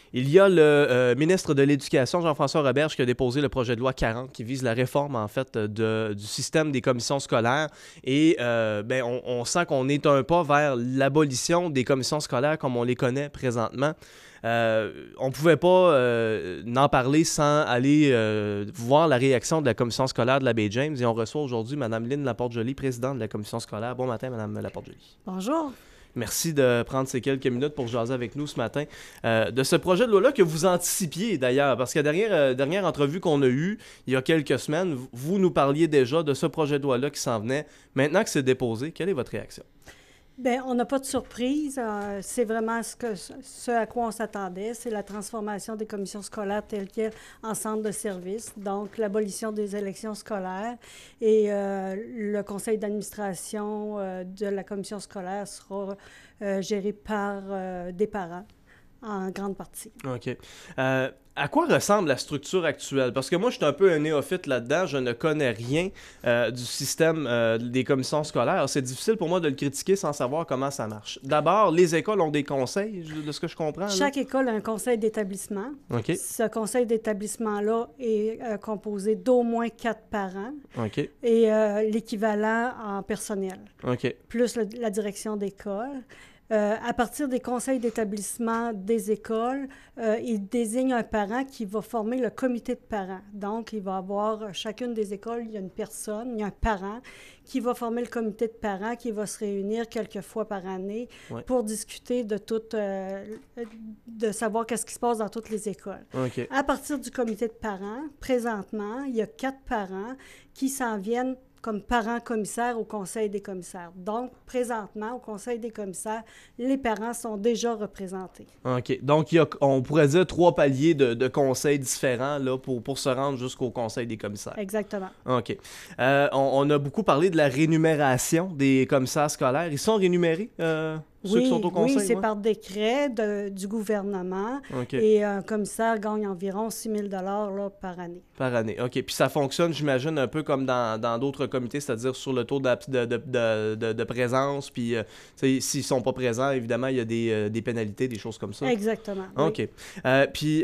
Il y a le ministre de l'Éducation, Jean-François Roberge, qui a déposé le projet de loi 40 qui vise la réforme, en fait, du système des commissions scolaires. Et on sent qu'on est un pas vers l'abolition des commissions scolaires comme on les connaît présentement. On ne pouvait pas n'en parler sans aller voir la réaction de la commission scolaire de la Baie James. Et on reçoit aujourd'hui Mme Lynne Laporte-Joly, présidente de la commission scolaire. Bon matin, Mme Laporte-Joly. Bonjour. Merci de prendre ces quelques minutes pour jaser avec nous ce matin de ce projet de loi-là que vous anticipiez d'ailleurs, parce que la dernière entrevue qu'on a eue il y a quelques semaines, vous nous parliez déjà de ce projet de loi-là qui s'en venait. Maintenant que c'est déposé, quelle est votre réaction? Bien, on n'a pas de surprise. C'est vraiment ce à quoi on s'attendait. C'est la transformation des commissions scolaires telles quelles en centres de services. Donc, l'abolition des élections scolaires et le conseil d'administration de la commission scolaire sera géré par des parents en grande partie. OK. À quoi ressemble la structure actuelle? Parce que moi, je suis un peu un néophyte là-dedans. Je ne connais rien du système des commissions scolaires. Alors, c'est difficile pour moi de le critiquer sans savoir comment ça marche. D'abord, les écoles ont des conseils, de ce que je comprends. Là. Chaque école a un conseil d'établissement. OK. Ce conseil d'établissement-là est composé d'au moins 4 parents OK. et l'équivalent en personnel, OK. plus la direction d'école. À partir des conseils d'établissement des écoles, il désigne un parent qui va former le comité de parents. Donc, il va avoir, chacune des écoles, il y a une personne, il y a un parent qui va former le comité de parents, qui va se réunir quelques fois par année pour discuter de de savoir qu'est-ce qui se passe dans toutes les écoles. OK. À partir du comité de parents, présentement, il y a 4 parents qui s'en viennent comme parents commissaires au Conseil des commissaires. Donc, présentement, au Conseil des commissaires, les parents sont déjà représentés. OK. Donc, on pourrait dire 3 paliers de conseils différents là, pour se rendre jusqu'au Conseil des commissaires. Exactement. OK. On a beaucoup parlé de la rémunération des commissaires scolaires. Ils sont rémunérés, ceux qui sont au Conseil? Oui, c'est par décret du gouvernement. Okay. Et un commissaire gagne environ 6 000 là, par année. Par année, OK. Puis ça fonctionne, j'imagine, un peu comme dans d'autres comités, c'est-à-dire sur le taux de présence. Puis s'ils ne sont pas présents, évidemment, il y a des pénalités, des choses comme ça. Exactement. OK. Oui. Puis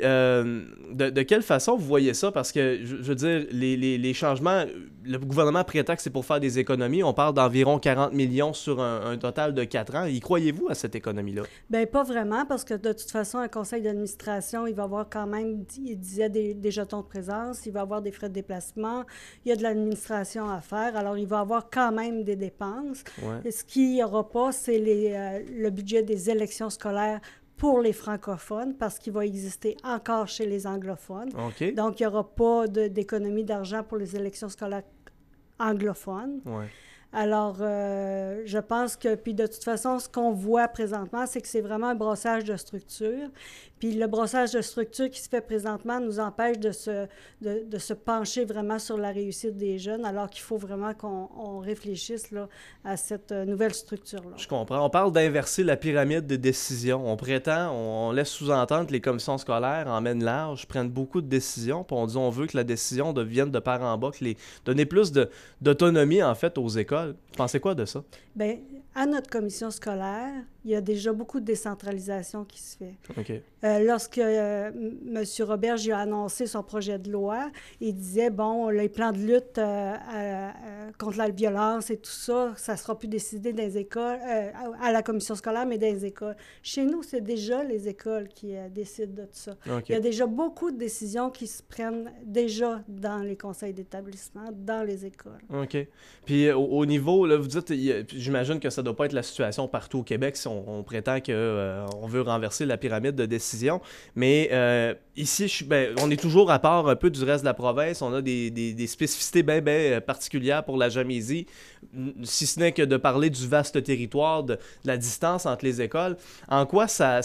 de quelle façon vous voyez ça? Parce que, je veux dire, les changements, le gouvernement prétend que c'est pour faire des économies. On parle d'environ 40 millions sur un total de 4 ans. Y croyez-vous à cette économie-là? Bien, pas vraiment, parce que de toute façon, un conseil d'administration, il va avoir quand même, il disait, des jetons de présence, il va avoir des frais de déplacement, il y a de l'administration à faire, alors il va avoir quand même des dépenses. Ouais. Ce qu'il n'y aura pas, c'est le budget des élections scolaires pour les francophones, parce qu'il va exister encore chez les anglophones. Okay. Donc, il n'y aura pas d'économie d'argent pour les élections scolaires anglophones. Ouais. Alors, je pense que, puis de toute façon, ce qu'on voit présentement, c'est que c'est vraiment un brossage de structure. Puis le brossage de structure qui se fait présentement nous empêche de se pencher vraiment sur la réussite des jeunes, alors qu'il faut vraiment qu'on réfléchisse là, à cette nouvelle structure-là. Je comprends. On parle d'inverser la pyramide des décisions. On prétend, on laisse sous-entendre que les commissions scolaires emmènent large, prennent beaucoup de décisions, puis on dit on veut que la décision vienne de par en bas, donner plus d'autonomie, en fait, aux écoles. Vous pensez quoi de ça? Bien, à notre commission scolaire, il y a déjà beaucoup de décentralisation qui se fait. OK. Lorsque M. Roberge a annoncé son projet de loi, il disait, bon, les plans de lutte contre la violence et tout ça, ça ne sera plus décidé dans les écoles, à la commission scolaire, mais dans les écoles. Chez nous, c'est déjà les écoles qui décident de tout ça. Okay. Il y a déjà beaucoup de décisions qui se prennent déjà dans les conseils d'établissement, dans les écoles. OK. Puis au niveau, là, vous dites, j'imagine que ça ne doit pas être la situation partout au Québec si on prétend qu'on veut renverser la pyramide de décision. Mais ici, on est toujours à part un peu du reste de la province. On a des spécificités bien particulières pour la Jamaisie, si ce n'est que de parler du vaste territoire, de la distance entre les écoles. En quoi ça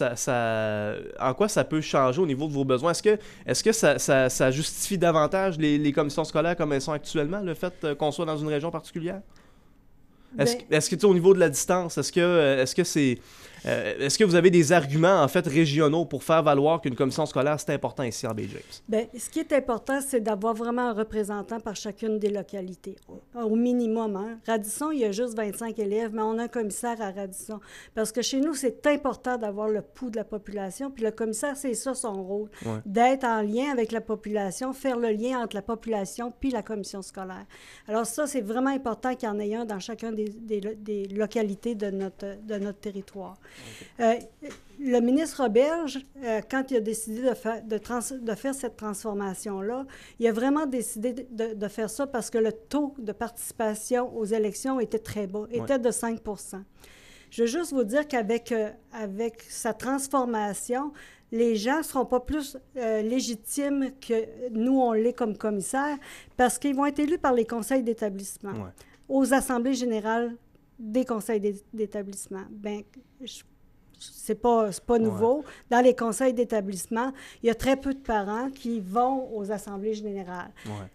peut changer au niveau de vos besoins? Est-ce que ça justifie davantage les commissions scolaires comme elles sont actuellement, le fait qu'on soit dans une région particulière? Est-ce que au niveau de la distance, est-ce que c'est Est-ce que vous avez des arguments, en fait, régionaux pour faire valoir qu'une commission scolaire, c'est important ici en Baie-James? Bien, ce qui est important, c'est d'avoir vraiment un représentant par chacune des localités. Au minimum, hein. Radisson, il y a juste 25 élèves, mais on a un commissaire à Radisson. Parce que chez nous, c'est important d'avoir le pouls de la population. Puis le commissaire, c'est ça son rôle, d'être en lien avec la population, faire le lien entre la population puis la commission scolaire. Alors ça, c'est vraiment important qu'il y en ait un dans chacun des localités de notre territoire. Le ministre Roberge, quand il a décidé de faire cette transformation-là, il a vraiment décidé de faire ça parce que le taux de participation aux élections était très bas, était de 5 %. Je veux juste vous dire qu'avec sa transformation, les gens ne seront pas plus légitimes que nous, on l'est comme commissaire, parce qu'ils vont être élus par les conseils d'établissement, aux assemblées générales des conseils d'établissement. Bien, c'est pas nouveau. Dans les conseils d'établissement, il y a très peu de parents qui vont aux assemblées générales.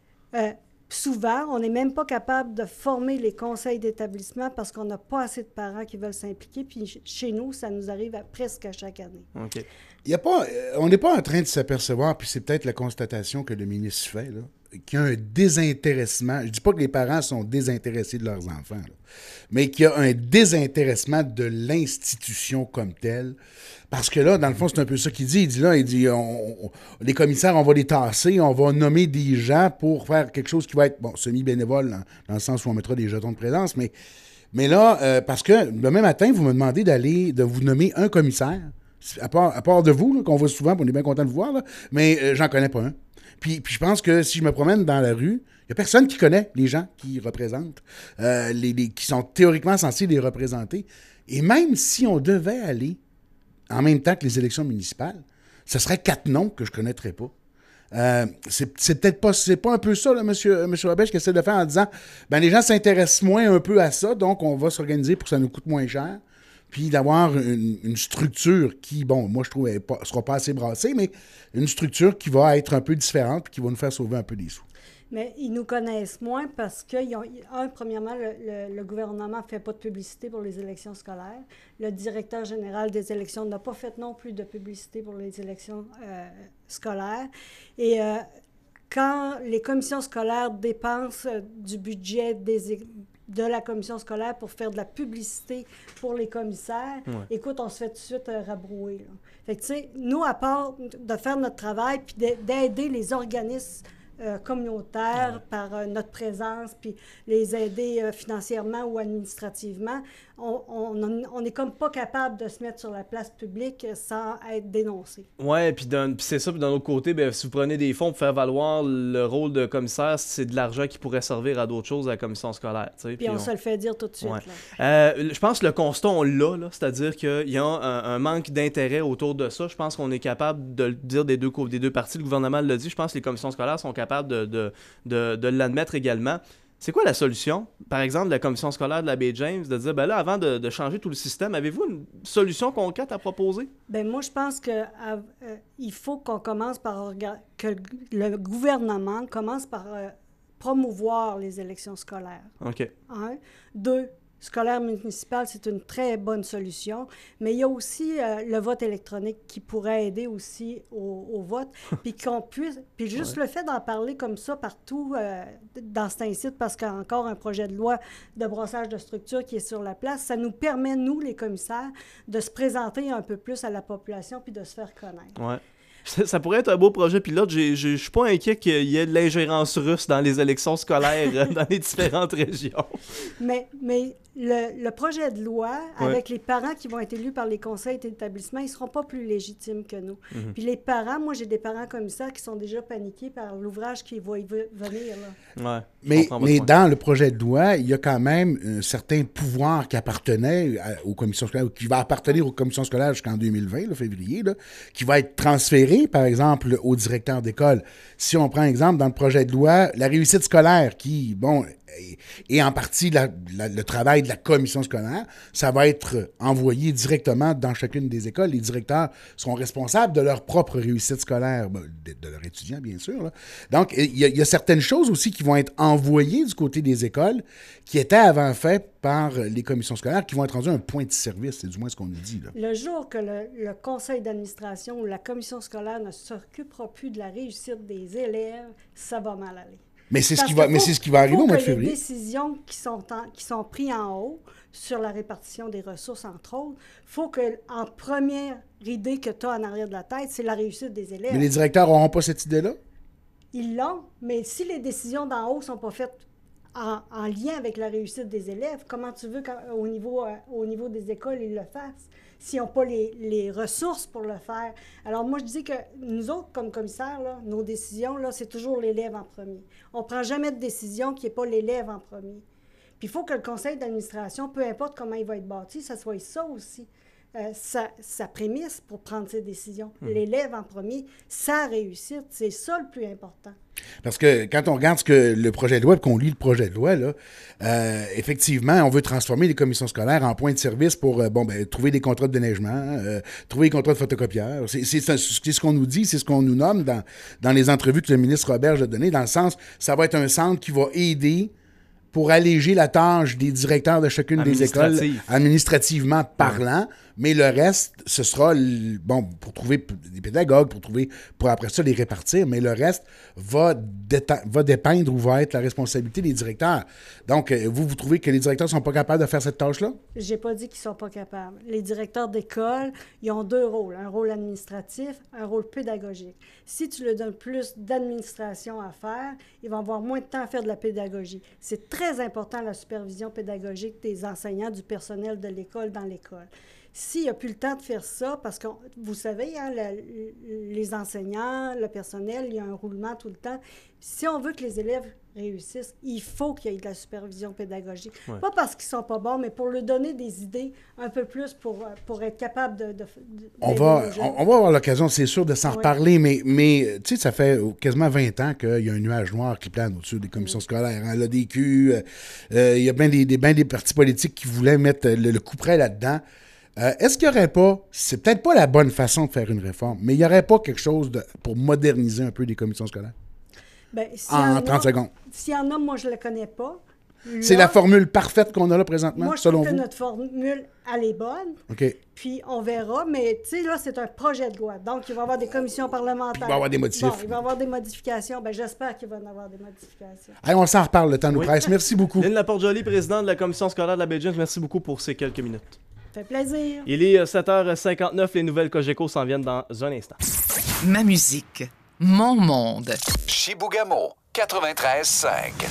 Souvent, on n'est même pas capable de former les conseils d'établissement parce qu'on n'a pas assez de parents qui veulent s'impliquer. Puis chez nous, ça nous arrive presque à chaque année. OK. On n'est pas en train de s'apercevoir, puis c'est peut-être la constatation que le ministre fait, là, qu'il y a un désintéressement. Je ne dis pas que les parents sont désintéressés de leurs enfants, là, mais qu'il y a un désintéressement de l'institution comme telle. Parce que là, dans le fond, c'est un peu ça qu'il dit. Il dit les commissaires, on va les tasser, on va nommer des gens pour faire quelque chose qui va être, semi-bénévole, dans le sens où on mettra des jetons de présence, mais là, parce que demain matin, vous me demandez de vous nommer un commissaire, à part de vous, là, qu'on voit souvent, puis on est bien content de vous voir, là, mais j'en connais pas un. Puis je pense que si je me promène dans la rue, il n'y a personne qui connaît les gens qui représentent, qui sont théoriquement censés les représenter. Et même si on devait aller en même temps que les élections municipales, ce serait 4 noms que je ne connaîtrais pas. C'est peut-être pas, c'est pas un peu ça, là, M. Roberge, qui essaie de faire en disant, les gens s'intéressent moins un peu à ça, donc on va s'organiser pour que ça nous coûte moins cher, puis d'avoir une structure qui, moi je trouve, ne sera pas assez brassée, mais une structure qui va être un peu différente, puis qui va nous faire sauver un peu des sous. Mais ils nous connaissent moins parce que, premièrement, le gouvernement ne fait pas de publicité pour les élections scolaires. Le directeur général des élections n'a pas fait non plus de publicité pour les élections scolaires. Et quand les commissions scolaires dépensent du budget de la commission scolaire pour faire de la publicité pour les commissaires, écoute, on se fait tout de suite rabrouer, là. Fait que, tu sais, nous, à part de faire notre travail puis d'aider les organismes communautaires par notre présence, puis les aider financièrement ou administrativement, on n'est comme pas capable de se mettre sur la place publique sans être dénoncé. Oui, puis c'est ça. Puis d'un autre côté, si vous prenez des fonds pour faire valoir le rôle de commissaire, c'est de l'argent qui pourrait servir à d'autres choses à la commission scolaire. Puis on se le fait dire tout de suite. Je pense que le constat, on l'a, là, c'est-à-dire qu'il y a un manque d'intérêt autour de ça. Je pense qu'on est capable de le dire des deux parties. Le gouvernement l'a dit. Je pense que les commissions scolaires sont capables de l'admettre également. C'est quoi la solution, par exemple, de la commission scolaire de la Baie-James, de dire, là, avant de changer tout le système, avez-vous une solution concrète à proposer? Moi, je pense qu'il faut qu'on commence que le gouvernement commence par promouvoir les élections scolaires. OK. 1. 2. Scolaire municipal, c'est une très bonne solution, mais il y a aussi le vote électronique qui pourrait aider aussi au vote, puis juste le fait d'en parler comme ça partout dans cet incite, parce qu'il y a encore un projet de loi de brossage de structure qui est sur la place, ça nous permet, nous, les commissaires, de se présenter un peu plus à la population puis de se faire connaître. Ouais. Ça pourrait être un beau projet pilote. Je suis pas inquiet qu'il y ait de l'ingérence russe dans les élections scolaires dans les différentes régions. Mais le projet de loi, avec les parents qui vont être élus par les conseils d'établissement, ils ne seront pas plus légitimes que nous. Mm-hmm. Puis les parents, moi, j'ai des parents commissaires qui sont déjà paniqués par l'ouvrage qui va venir. Là. Ouais, mais dans le projet de loi, il y a quand même un certain pouvoir qui appartenait aux commissions scolaires, qui va appartenir aux commissions scolaires jusqu'en 2020, le février, là, qui va être transféré, par exemple, au directeur d'école. Si on prend exemple dans le projet de loi, la réussite scolaire qui, et en partie le travail de la commission scolaire, ça va être envoyé directement dans chacune des écoles. Les directeurs seront responsables de leur propre réussite scolaire, de leurs étudiants, bien sûr. Là. Donc, il y a certaines choses aussi qui vont être envoyées du côté des écoles qui étaient avant faites par les commissions scolaires, qui vont être rendues un point de service, c'est du moins ce qu'on nous dit. Là. Le jour que le conseil d'administration ou la commission scolaire ne s'occupera plus de la réussite des élèves, ça va mal aller. Mais c'est ce qui va arriver au mois de février. Les décisions qui sont prises en haut sur la répartition des ressources, entre autres, il faut qu'en première idée que tu as en arrière de la tête, c'est la réussite des élèves. Mais les directeurs n'auront pas cette idée-là? Ils l'ont, mais si les décisions d'en haut ne sont pas faites en lien avec la réussite des élèves, comment tu veux qu'au niveau des écoles, ils le fassent s'ils n'ont pas les ressources pour le faire? Alors moi, je dis que nous autres, comme commissaires, là, nos décisions, là, c'est toujours l'élève en premier. On ne prend jamais de décision qui n'est pas l'élève en premier. Puis il faut que le conseil d'administration, peu importe comment il va être bâti, ça soit ça aussi. Sa prémisse pour prendre ses décisions. L'élève en premier, sa réussite, c'est ça le plus important. Parce que quand on regarde le projet de loi et qu'on lit le projet de loi, là, effectivement, on veut transformer les commissions scolaires en points de service pour trouver des contrats de déneigement, trouver des contrats de photocopieurs. C'est ce qu'on nous dit, c'est ce qu'on nous nomme dans les entrevues que le ministre Roberge a données, dans le sens, ça va être un centre qui va aider pour alléger la tâche des directeurs de chacune des écoles, administrativement parlant, mais le reste, ce sera, pour trouver des pédagogues, pour après ça les répartir, mais le reste va dépendre ou va être la responsabilité des directeurs. Donc, vous trouvez que les directeurs ne sont pas capables de faire cette tâche-là? J'ai pas dit qu'ils sont pas capables. Les directeurs d'école, ils ont deux rôles, un rôle administratif, un rôle pédagogique. Si tu leur donnes plus d'administration à faire, ils vont avoir moins de temps à faire de la pédagogie. C'est très important, la supervision pédagogique des enseignants, du personnel de l'école dans l'école. S'il n'y a plus le temps de faire ça, parce que vous savez, hein, les enseignants, le personnel, il y a un roulement tout le temps. Si on veut que les élèves réussissent, il faut qu'il y ait de la supervision pédagogique. Ouais. Pas parce qu'ils ne sont pas bons, mais pour leur donner des idées un peu plus pour être capable de on va avoir l'occasion, c'est sûr, de s'en reparler, mais tu sais, ça fait quasiment 20 ans qu'il y a un nuage noir qui plane au-dessus des commissions scolaires. Hein, l'ADQ, il y a bien des partis politiques qui voulaient mettre le coup près là-dedans. Est-ce qu'il n'y aurait pas, c'est peut-être pas la bonne façon de faire une réforme, mais il n'y aurait pas quelque chose pour moderniser un peu les commissions scolaires? Bien, en 30 secondes. S'il y en a, moi, je ne le connais pas. Là, c'est la formule parfaite qu'on a là présentement, moi, je selon trouve vous? que notre formule, elle est bonne. OK. Puis, on verra. Mais, tu sais, là, c'est un projet de loi. Donc, il va y avoir des commissions parlementaires. Il va y avoir des modifs. Bon, il va y avoir des modifications. Bien, j'espère qu'il va y avoir des modifications. Allez, on s'en reparle, le temps nous presse. Merci beaucoup. Lynn Laporte-Joly, présidente de la commission scolaire de la baie James, merci beaucoup pour ces quelques minutes. Ça fait plaisir. Il est 7h59, les nouvelles Cogeco s'en viennent dans un instant. Ma musique, mon monde. Chibougamau, 93.5.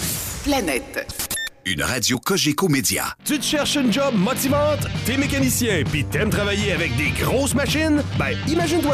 Planète. Une radio Cogeco Média. Tu te cherches une job motivante? T'es mécanicien puis t'aimes travailler avec des grosses machines? Ben, imagine-toi